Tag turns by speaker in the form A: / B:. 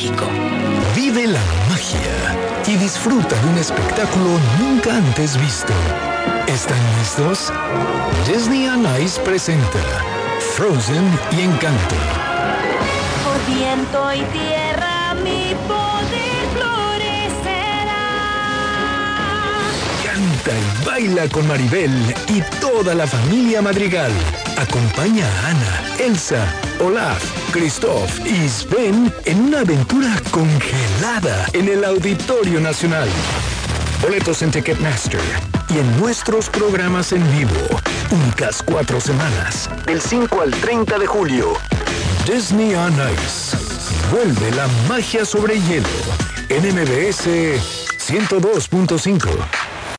A: México.
B: Vive la magia y disfruta de un espectáculo nunca antes visto. ¿Están listos? Disney on Ice presenta Frozen y Encanto.
C: Por viento y tierra mi poder florecerá.
B: Canta y baila con Maribel y toda la familia Madrigal. Acompaña a Anna, Elsa, Olaf, Kristoff y Sven en una aventura congelada en el Auditorio Nacional. Boletos en Ticketmaster y en nuestros programas en vivo. Únicas 4 semanas, del 5 al 30 de julio. Disney on Ice. Vuelve la magia sobre hielo. En MBS 102.5.